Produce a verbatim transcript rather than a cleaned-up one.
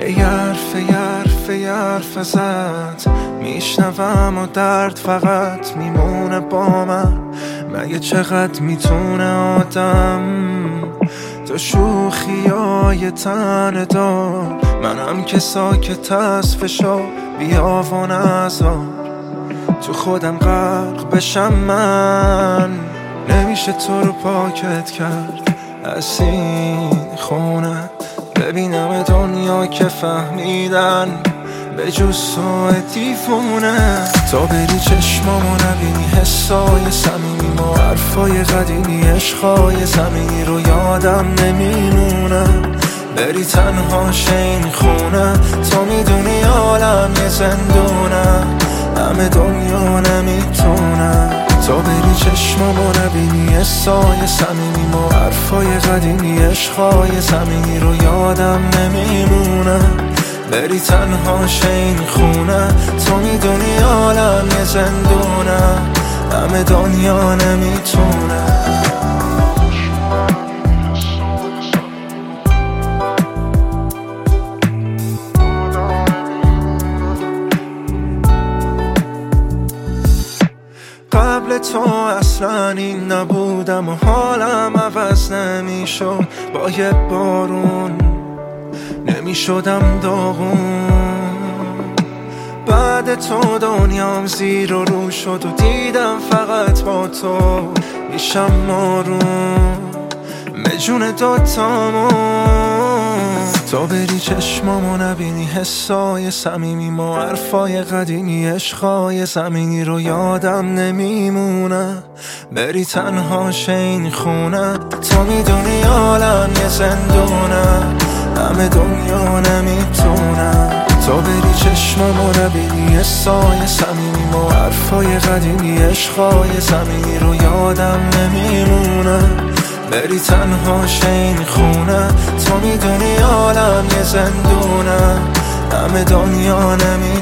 یه حرف یه حرف یه حرف ازت میشنوم و درد فقط میمونه با من. مگه چقدر میتونه آدم تو شوخی های تن دار؟ منم که ساکت از فشار بیا و نذار تو خودم غرق بشم. من نمیشه تو رو پاکت کرد از این خونه، ببینم دنیا که فهمیدن به جز تو دیوونه. تا بری چشمامو نبینی حسای صمیمی و حرفای قدیمی عشقای زمینی رو یادم نمیمونه. بری تنها این خونه، تو میدونی عالم یه زندونه، همه دنیا نمیتونه. تا بری چشمامو نبینی حسای صمیمی و حرفای قدیمی عشقای زمینی رو یادم نمیمونه. بری تنها این خونه، تو میدونی عالم یه زندونه، همه دنیا نمیتونه. قبل تو اصلا این نبودم و حالم عوض نمیشد با یه بارون، نمیشدم داغون. بعد تو دنیام زیر و رو شد و دیدم فقط با تو میشم مارون مجون دوتامون. تا بری چشمامو نبینی حسای صمیمی و حرفای قدیمی عشقای زمینی رو یادم نمیمونه. بری تنها این خونه، تو میدونی عالم یه زندونه، همه دنیا نمیتونه. تا بری چشمامو نبینی حسای صمیمی و حرفای قدیمی عشقای زمینی رو یادم نمیمونه. بری تنها این خونه، تو میدونی عالم یه زندونه، همه دنیا نمیتونه.